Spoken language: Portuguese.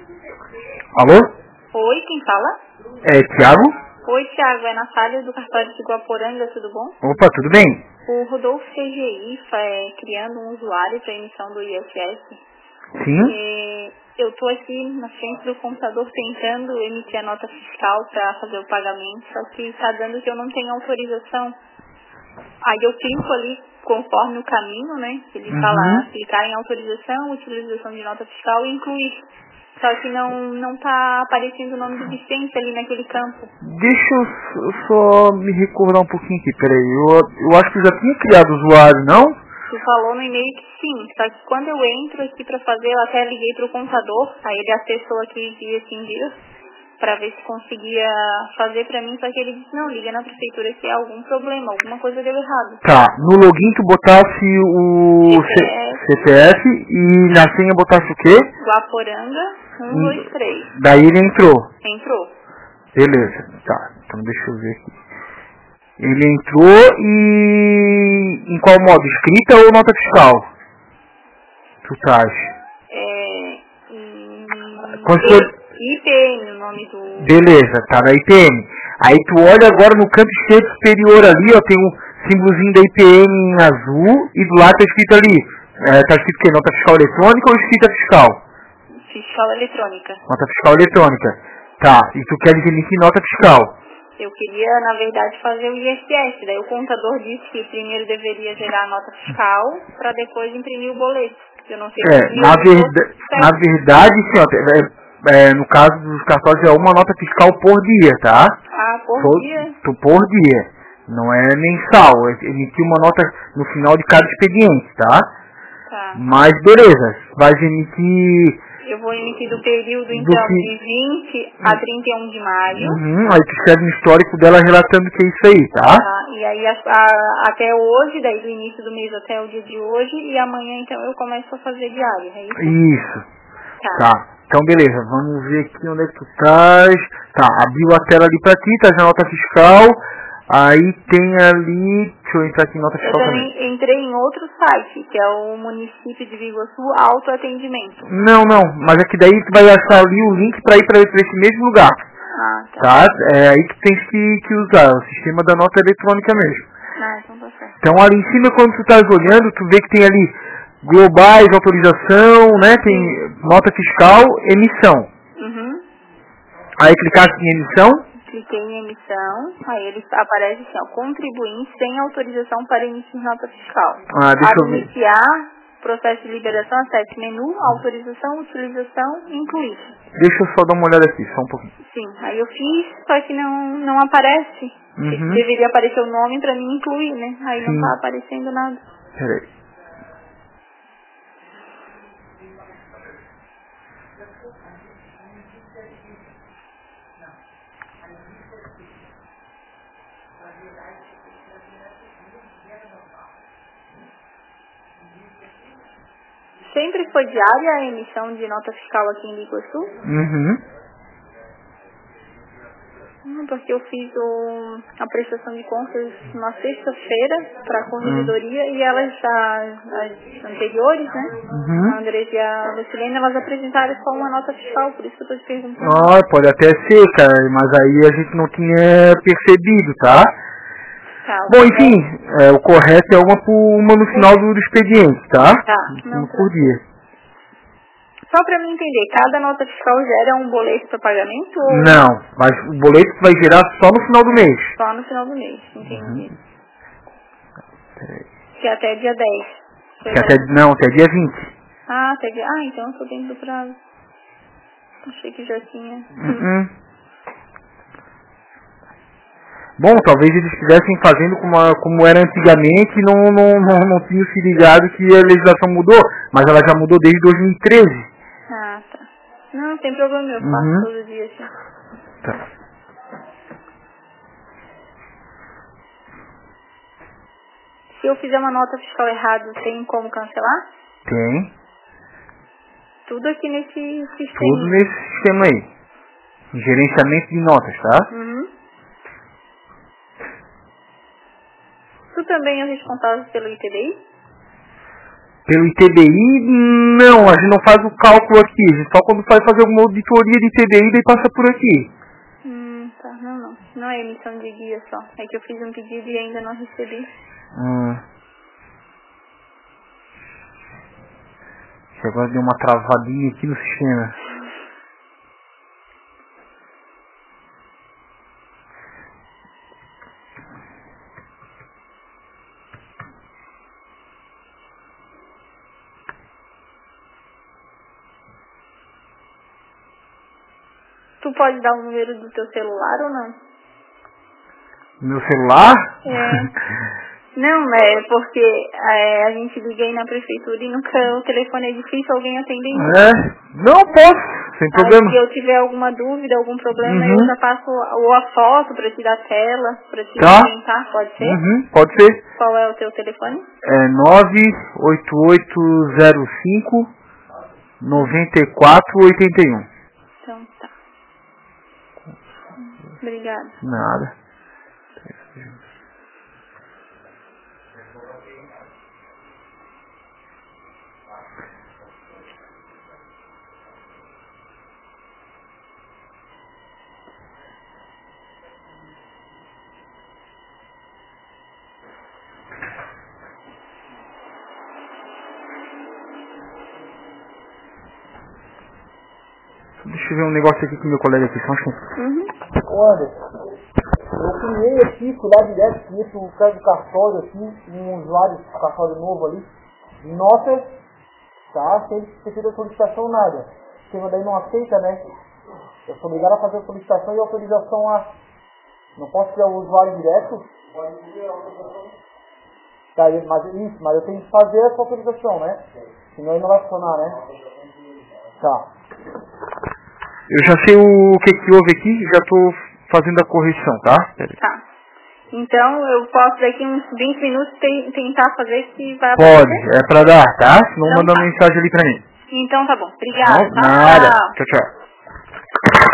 Alô? Oi, quem fala? É Thiago? Oi, Thiago, é Natália do cartório de Guaporanga, tudo bom? Opa, tudo bem? O Rodolfo CGI criando um usuário para emissão do ISS. Sim? Eu estou aqui na frente do computador tentando emitir a nota fiscal para fazer o pagamento, só que está dando que eu não tenho autorização. Aí eu clico ali conforme o caminho, né? Ele fala clicar em autorização, utilização de nota fiscal e incluir. Só que não tá aparecendo o nome do Vicente ali naquele campo. Deixa eu só me recordar um pouquinho aqui, peraí. Eu acho que eu já tinha criado o usuário, não? Tu falou no e-mail que sim, só que quando eu entro aqui pra fazer, eu até liguei pro computador, aí ele acessou aqui dia pra ver se conseguia fazer pra mim, só que ele disse, não, liga na prefeitura se há algum problema, alguma coisa deu errado. Tá, no login tu botasse o CPF e na senha botasse o quê? Guaporanga 123. Daí ele entrou. Entrou. Beleza, tá, então deixa eu ver aqui. Ele entrou e em qual modo? Escrita ou nota fiscal? Tu estás? IPM, o nome do... Beleza, tá na IPM. Aí tu olha agora no canto esquerdo superior ali, ó, tem um símbolozinho da IPM em azul e do lado tá escrito ali. Tá escrito o quê? Nota fiscal eletrônica ou escrita fiscal? Fiscal eletrônica. Nota fiscal eletrônica. Tá, e tu quer emitir nota fiscal? Eu queria, na verdade, fazer o ISS. Daí o contador disse que primeiro deveria gerar a nota fiscal para depois imprimir o boleto. Eu não sei se na verdade, sim, ó, no caso dos cartórios é uma nota fiscal por dia, tá? Ah, por dia? Por dia. Não é mensal. Emitir uma nota no final de cada expediente, tá? Tá. Mas beleza, vai emitir... Eu vou emitir do período, então, de 20 a 31 de maio. Aí tu escreve no histórico dela relatando que é isso aí, tá? E aí até hoje, daí do início do mês até o dia de hoje, e amanhã então eu começo a fazer diária, é isso? Isso. Tá. Então beleza, vamos ver aqui onde é que tu estás. Tá, abriu a tela ali pra ti, tá na nota fiscal. Aí tem ali, deixa eu entrar aqui em nota fiscal também. Eu também entrei em outro site, que é o município de Biguaçu Autoatendimento. Não, mas é que daí tu vai achar ali o link pra ir pra esse mesmo lugar. Ah, tá. É aí que tens que usar, o sistema da nota eletrônica mesmo. Ah, então tá certo. Então ali em cima, quando tu estás olhando, tu vê que tem ali globais, autorização, né? Tem nota fiscal, emissão. Aí clicasse em emissão. Cliquei em emissão, aí ele aparece assim, ó, contribuinte sem autorização para emitir nota fiscal. Deixa eu ver. Iniciar processo de liberação, acesse menu, autorização, utilização, incluir. Deixa eu só dar uma olhada aqui, só um pouquinho. Sim, aí eu fiz, só que não aparece. Deveria aparecer o nome para mim incluir, né? Aí não tá aparecendo nada. Peraí. Sempre foi diária a emissão de nota fiscal aqui em Biguaçu? Porque eu fiz a prestação de contas na sexta-feira para a corregedoria e elas, as anteriores, né? A Andressa e a Lucilene, elas apresentaram só uma nota fiscal, por isso que eu estou te perguntando. Pode até ser, cara, mas aí a gente não tinha percebido, tá? Bom, enfim, o correto é uma no final do expediente, tá? Uma por dia. Só para mim entender, cada nota fiscal gera um boleto para pagamento? Ou... Não, mas o boleto vai gerar só no final do mês. Só no final do mês, entendi. Que é até dia 10. Até dia 20. Até dia... então eu tô dentro do prazo. Achei que já tinha. Bom, talvez eles estivessem fazendo como era antigamente e não tinham se ligado que a legislação mudou, mas ela já mudou desde 2013. Tá. Não, tem problema, eu faço todo dia assim. Tá. Se eu fizer uma nota fiscal errada, tem como cancelar? Tem. Tudo aqui nesse sistema. Tudo nesse sistema aí. Gerenciamento de notas, tá? Tu também é responsável pelo ITBI? Pelo ITBI, não, a gente não faz o cálculo aqui, a gente só quando vai fazer alguma auditoria de ITBI, daí passa por aqui. Tá, não. Não é emissão de guia só. É que eu fiz um pedido e ainda não recebi. Agora deu uma travadinha aqui no sistema. Tu pode dar o número do teu celular ou não? Meu celular? Não, é porque a gente liga aí na prefeitura e nunca o telefone é difícil, alguém atende. Não posso, sem problema. Se eu tiver alguma dúvida, algum problema, eu já passo ou a foto pra te dar a tela, pra te orientar, pode ser? Pode ser. Qual é o teu telefone? É 98805 9481. Então tá. Obrigada. Nada. Deixa eu ver um negócio aqui com o meu colega aqui, só um instante. Olha, eu criei aqui, fui lá direto, criei pro cara do cartório aqui, um usuário do cartório novo ali, nota, tá, sem precisa de solicitação nada. Quem daí não aceita, né? Eu sou obrigado a fazer a solicitação e autorização lá. Não posso criar o usuário direto? Pode criar a autorização. Tá, mas eu tenho que fazer essa autorização, né? Senão ele não vai funcionar, né? Tá. Eu já sei o que houve aqui, já estou fazendo a correção, tá? Tá. Então, eu posso daqui uns 20 minutos tentar fazer que vai aparecer? Pode, é pra dar, tá? Senão então, manda mensagem ali pra mim. Então tá bom. Obrigada. Não, nada. Tchau, tchau.